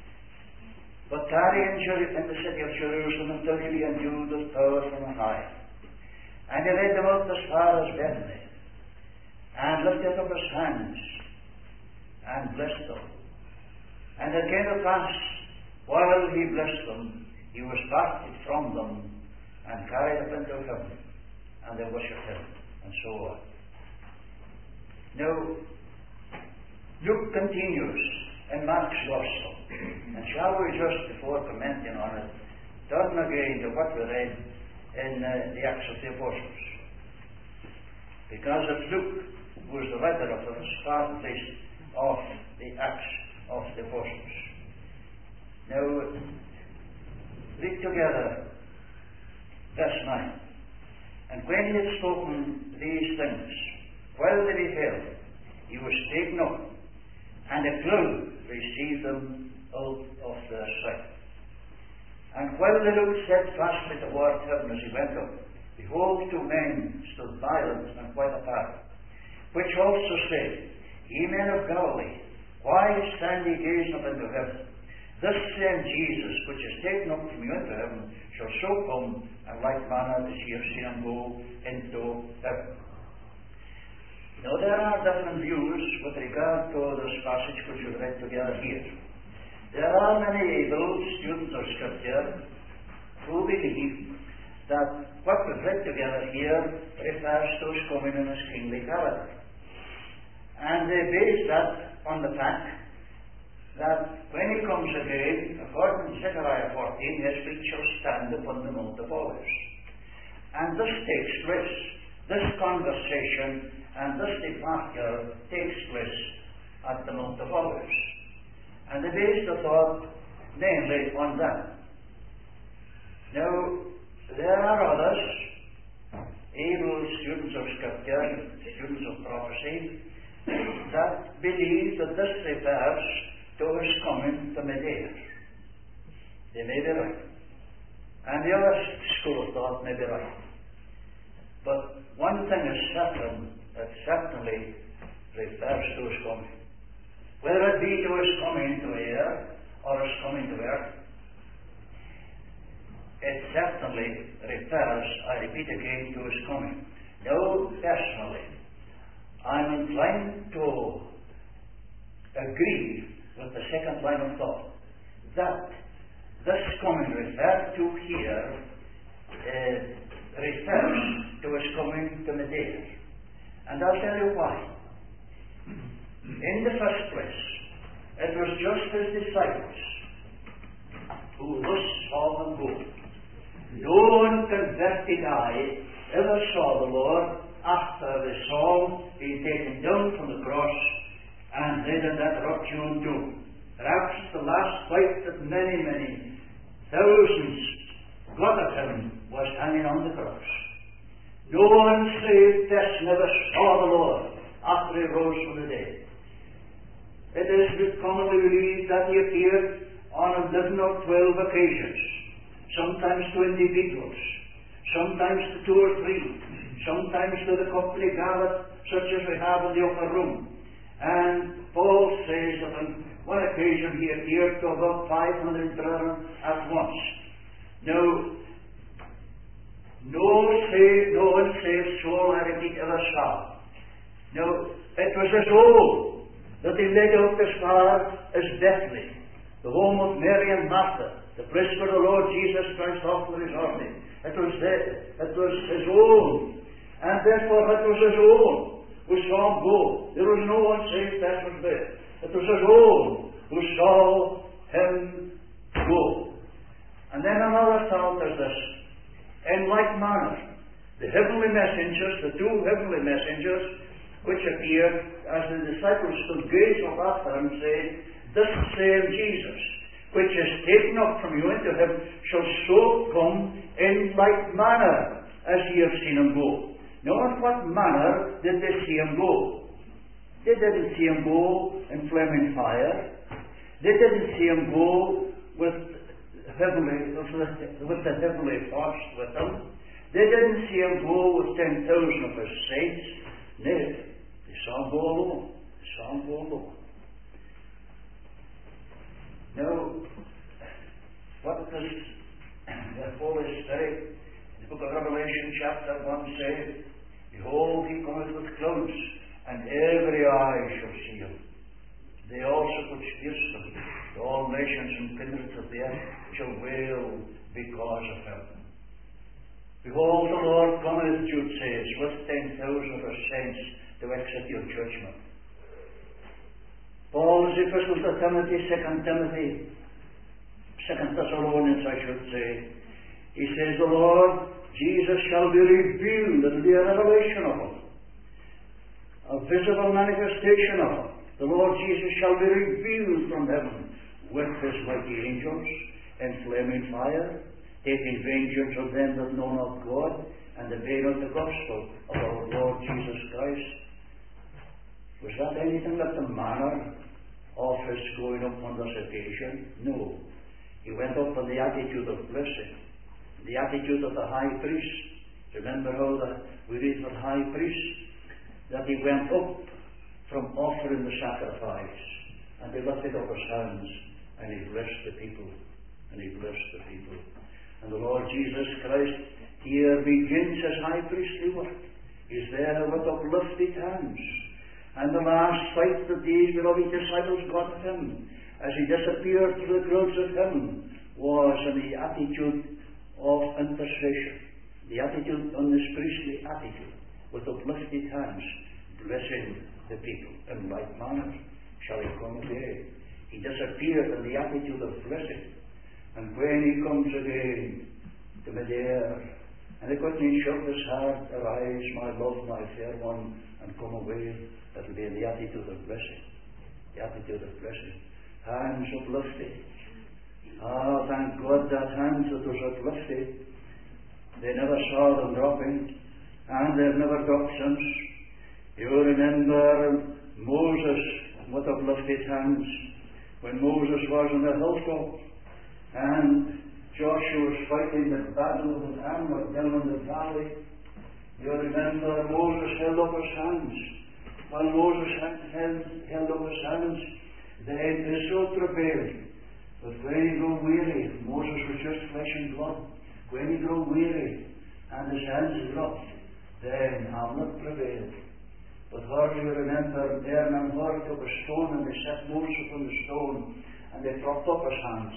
But tarry in, Jer- in the city of Jerusalem until ye be endued with power from on high. And he led them out as far as Bethany, and lifted up his hands, and blessed them. And it came to pass, while he blessed them, he was parted from them, and carried up into heaven, and they worshipped him, and so on. Now, Luke continues in Mark's Gospel, and shall we just, before commenting on it, turn again to what we read in uh, the Acts of the Apostles. Because it's Luke who is the writer of this part, at least, of the Acts of the Apostles. Now, read together verse nine. And when he had spoken these things, while they beheld, he was taken up, and a cloud received them out of their sight. And while they looked steadfastly toward heaven as he went up, behold, two men stood silent and quite apart, which also said, Ye men of Galilee, why stand ye gazing up into heaven? This same Jesus, which is taken up from you into heaven, shall so come, and like manner as ye have seen him go into heaven. Now, there are different views with regard to this passage which we've read together here. There are many able students of Scripture who believe that what we've read together here refers to his coming in his kingly character. And they base that on the fact that when he comes again, according to Zechariah fourteen, his feet shall stand upon the Mount of Olives. And this takes place, this conversation and this departure takes place at the Mount of Olives. And they based the thought mainly on that. Now, there are others, able students of Scripture, students of prophecy, that believe that this refers to his coming to mid-air. They may be right. And the other school of thought may be right. But one thing is certain, it certainly refers to his coming. Whether it be to his coming to air or his coming to earth, it certainly refers, I repeat again, to his coming. Now, personally, I'm inclined to agree with the second line of thought, that this coming referred to here uh, refers to his coming to mid-air. And I'll tell you why. In the first place, it was just his disciples who thus saw him go. No unconverted eye ever saw the Lord after they saw him being taken down from the cross and laid in that rock-hewn tomb. Perhaps the last sight that many, many thousands got of him was hanging on the cross. No unsaved person ever saw the Lord after he rose from the dead. It is commonly believed that he appeared on a dozen or twelve occasions, sometimes to individuals, sometimes to two or three, sometimes to the company gathered, such as we have in the upper room. And Paul says that on one occasion he appeared to about five hundred brethren at once. Now, no saved, no unsaved soul, I repeat, ever saw. Now, it was his own that he led out as far as Bethany, the home of Mary and Martha, the place where the Lord Jesus Christ offered his army. It was there, it was his own, and therefore it was his own who saw him go. There was no unsaved person there. It was his own who saw him go. And then another thought is this. In like manner, the heavenly messengers, the two heavenly messengers, which appeared as the disciples stood gazing up after him, said, This same Jesus, which is taken up from you into heaven, shall so come in like manner as ye have seen him go. Now, in what manner did they see him go? They didn't see him go in flaming fire. They didn't see him go with heavenly, with the heavenly host with him. They didn't see him go with ten thousand of his saints. No, they saw him go alone. They saw him go alone. Now, what does the Holy Spirit in the book of Revelation chapter one say? Behold, he cometh with clouds, and every eye shall see him. They also which pierced him, all nations and kindreds of the earth shall wail because of him. Behold, the Lord cometh, Jude says, with ten thousand of his saints to execute judgment. Paul's epistle to Timothy, Second Timothy, Second Thessalonians, I should say, he says, the Lord Jesus shall be revealed. There will be a revelation of him, a visible manifestation of him. The Lord Jesus shall be revealed from heaven with his mighty angels in flaming fire, taking vengeance of them that know not God, and obey not the gospel of our Lord Jesus Christ. Was that anything like the manner of his going up on this occasion? No. He went up in the attitude of blessing, the attitude of the high priest. Remember how the, we read for the high priest, that he went up from offering the sacrifice, and he lifted up his hands, and he blessed the people, and he blessed the people. And the Lord Jesus Christ here begins his high priestly work. He's there with uplifted hands. And the last sight that these beloved disciples got of him, as he disappeared through the clouds of heaven, was in the attitude of intercession, the attitude on this priestly attitude, with uplifted hands, blessing the people. In like manner shall he come again. He disappeared in the attitude of blessing. And when he comes again to midair, and he couldn't shut his heart, arise, my love, my fair one, and come away, it will be in the attitude of blessing. The attitude of blessing. Hands uplifted. Ah, thank God that hands that was uplifted. They never saw them dropping, and they've never dropped since. You remember Moses with uplifted hands, when Moses was on the hilltop, and Joshua was fighting the battle with Amalek down in the valley. You remember Moses held up his hands. While Moses held, held up his hands, then Israel prevailed. But when he grew weary, Moses was just flesh and blood. When he grew weary and his hands dropped, then Amalek prevailed. But how do you remember Aaron and Hur took a stone, and they set Moses upon the stone, and they propped up his hands.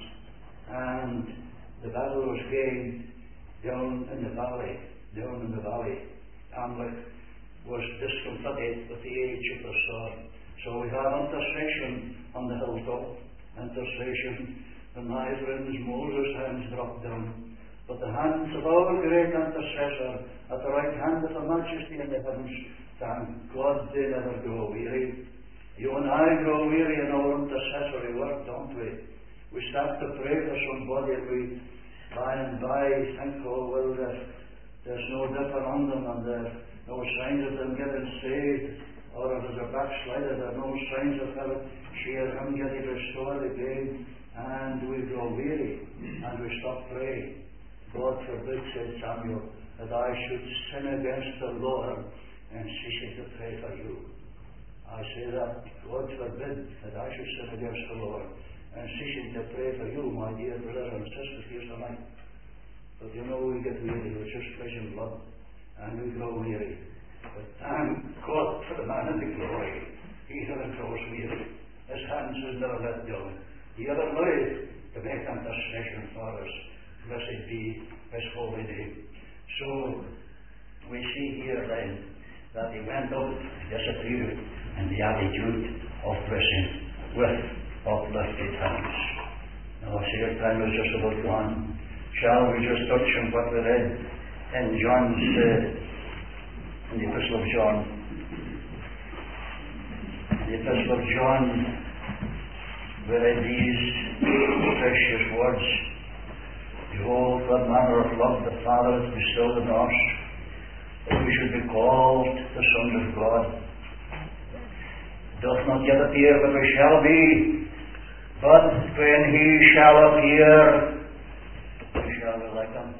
And the battle was gained down in the valley, down in the valley. Amalek was discomfited with the age of the sword. So we have intercession on the hilltop, intercession. The knife rings, Moses' hands dropped down. But the hands of our great intercessor at the right hand of the Majesty in the heavens, thank God they never grow weary. You and I grow weary in our intercessory work, don't we? We start to pray for somebody, and we by and by think, oh, well, there's, there's no different on them, and there's no signs of them getting saved, or if there's a backslider, there are no signs of him, share him getting restored again, and we grow weary, and we stop praying. God forbid, said Samuel, that I should sin against the Lord and cease to pray for you. I say that, God forbid, that I should sin against the Lord and ceasing to pray for you, my dear brothers and sisters, here tonight. But you know, we get weary, we're just flesh and blood, and we grow weary. But thank God for the man in the glory. He never grows weary. His hands is never let down. He ever lived to make intercession for us. Blessed be his holy name. So, we see here then that he went up, disappeared in the attitude of blessing with uplifted hands. Now, I see your time is just about gone. Shall we just touch on what we read in John's, uh, in the Epistle of John? In the Epistle of John, we read these precious words. Behold, what manner of love the Father hath bestowed on us, that we should be called the sons of God. It doth not yet appear what we shall be, but when he shall appear, we shall be like him.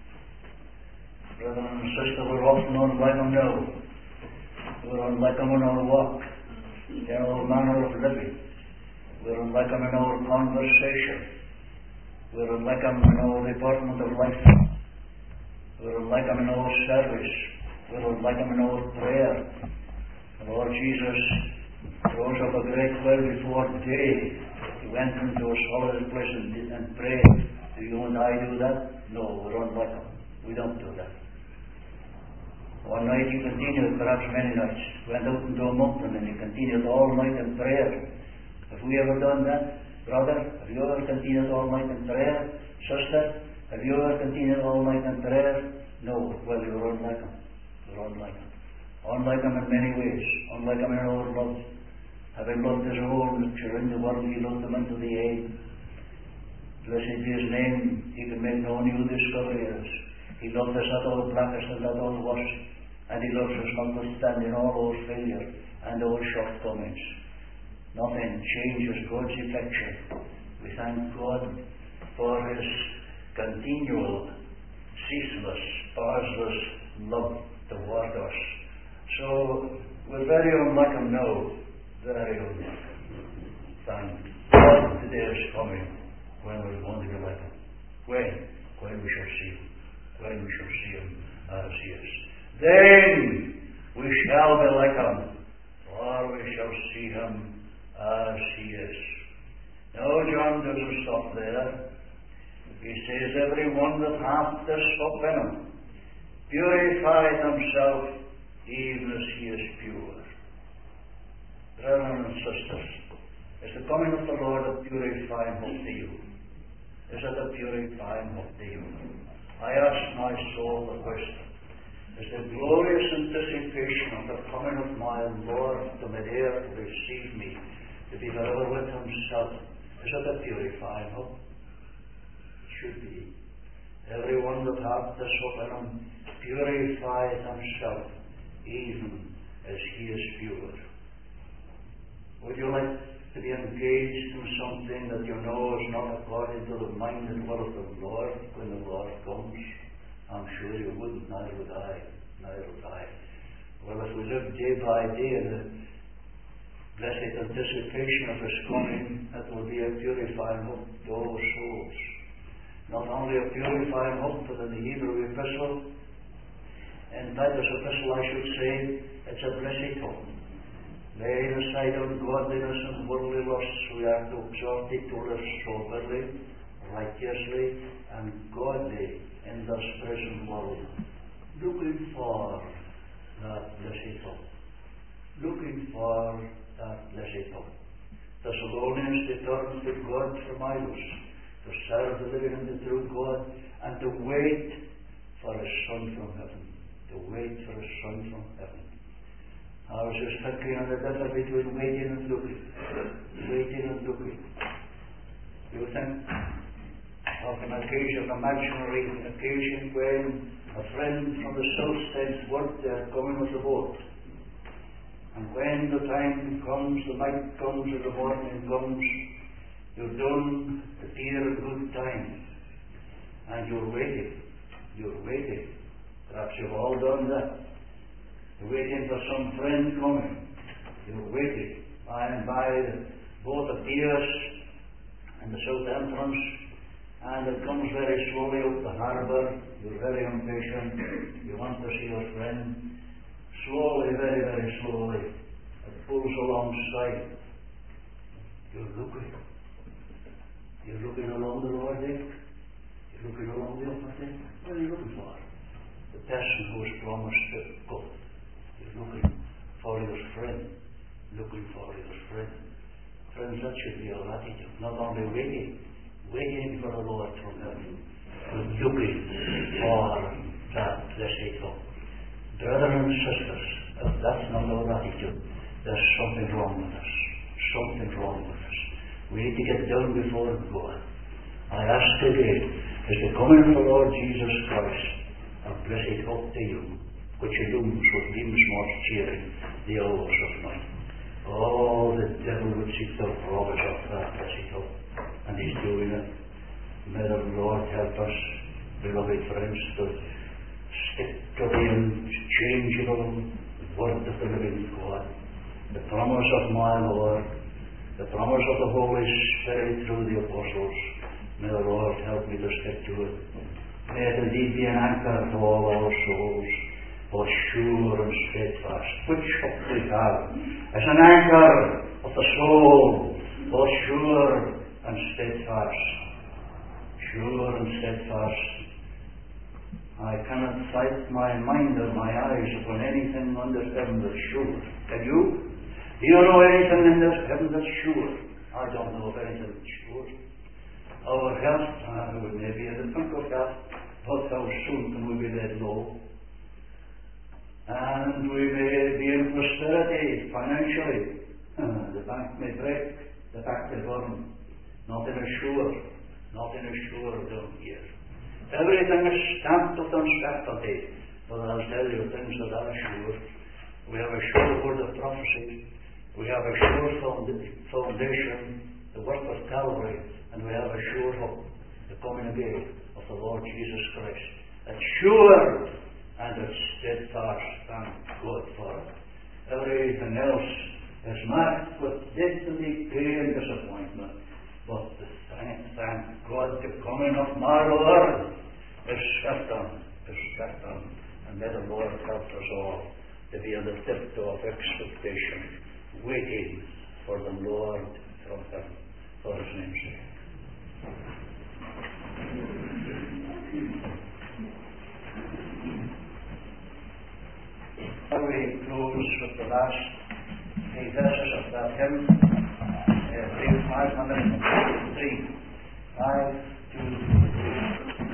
Brethren and sisters, we're often unlike him now. We're unlike him in our walk, in our manner of living. We're unlike him in our conversation. We're unlike him in our department of life. We're unlike him in our service. We're unlike him in our prayer. The Lord Jesus rose up a great while before day. He went into a solid place and, and prayed. Do you and I do that? No, we're unlike him. We don't do that. One night he continued, perhaps many nights, went out into a mountain and he continued all night in prayer. Have we ever done that? Brother, have you ever continued all night in prayer? Sister, have you ever continued all night in prayer? No. Well, you're unlike him. You're unlike him. Unlike him in many ways. Unlike him in our love. Having loved his own which are in the world, he loved them unto the end. Blessed be his name. He can make no new discoveries. He loved us at our blackest and at our worst. And he loves us notwithstanding all our failure and our shortcomings. Nothing changes God's affection. We thank God for his continual, ceaseless, pauseless love toward us. So, we're very unlike him now. Very unlike him. Thank God the day is coming when we're going to be like him. When? When we shall see him. When we shall see him as he is. Then we shall be like him, for we shall see him as he is. Now John doesn't stop there. He says, every one that hath this hope in him purifieth himself even as he is pure. Brethren and sisters, is the coming of the Lord a purifying hope to you? Is it a purifying hope to you? I ask my soul the question. Is the glorious anticipation of the coming of my Lord to mid-air to receive me, to be forever with himself, is it a purifying hope? It should be. Every one that hath this hope in him purifieth himself, even as he is pure. Would you like to be engaged in something that you know is not according to the mind and will of the Lord when the Lord comes? I'm sure you wouldn't, neither would I, neither would I. Well, if we live day by day in the blessed anticipation of his coming, it will be a purifying hope to our souls. Not only a purifying hope, but in the Hebrew epistle, in Titus epistle I should say, it's a blessed hope. Laying aside ungodliness and worldly lusts, we are to exhort thee to live soberly, righteously, and godly in this present world, looking for that blessed hope. Looking for that blessed hope. Thessalonians, they turn to God from idols, to serve the living and the true God, and to wait for his Son from heaven. To wait for his Son from heaven. I was just thinking on the difference between waiting and looking. Waiting and looking. You think of an occasion, imaginary occasion, when a friend from the south sends word they're coming with the boat. And when the time comes, the night comes, or the morning comes, you've done the dear good time. And you're waiting. You're waiting. Perhaps you've all done that. You're waiting for some friend coming. You're waiting. By and by, the boat appears in the south entrance, and it comes very slowly up the harbour. You're very impatient. You want to see your friend. Slowly, very, very slowly, it pulls alongside. You're looking. You're looking along the lower deck. You're looking along the upper deck. What are you looking for? The person who has promised to go. You're looking for your friend. Looking for your friend. Friends, that should be our attitude. Not only waiting, waiting for the Lord from heaven, looking for that blessed hope. Brothers and sisters, if that's not our attitude, there's something wrong with us. Something wrong with us. We need to get down before God. I ask today, is the coming of the Lord Jesus Christ a blessed hope to you, which illumines with beams more cheering the hours of night. Oh, the devil would seek to rob us of that blessed hope, and he's doing it. May the Lord help us, beloved friends, to stick to the unchangeable word of the living God, the promise of my Lord, the promise of the Holy Spirit through the apostles. May the Lord help me to stick to it. May it indeed be an anchor to all our souls, both sure and steadfast, which hope we have as an anchor of the soul, both sure and steadfast. Sure and steadfast. I cannot sight my mind or my eyes upon anything under heaven that's sure. Can you? Do you know anything in this heaven that's sure? I don't know of anything that's sure. Our health, uh, we may be able to think of that, but how soon can we be laid low? And we may be in prosperity financially. Uh, the bank may break, the bank may burn. Nothing is sure. Nothing is sure down here. Everything is stamped with uncertainty. But I'll tell you things that are sure. We have a sure word of prophecy. We have a sure foundation, the work of Calvary, and we have a sure hope, the coming again of the Lord Jesus Christ. It's sure and it's steadfast. Thank God for it. Everything else is marked with death and decay and disappointment. But the thank, thank God, the coming of my Lord is certain, is certain. And may the Lord help us all to be in the depth of expectation, waiting for the Lord from heaven, for his name's sake. Now we close with the last three verses of that hymn, uh, page five hundred fifty-three. five, two, three.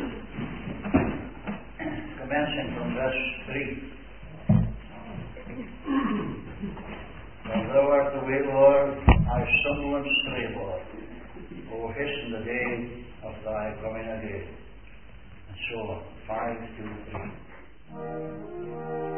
Commencing from verse three. When thou art the way, Lord, I stumble and stray, Lord. O hasten the day of thy coming again. And so on. Five, two, three.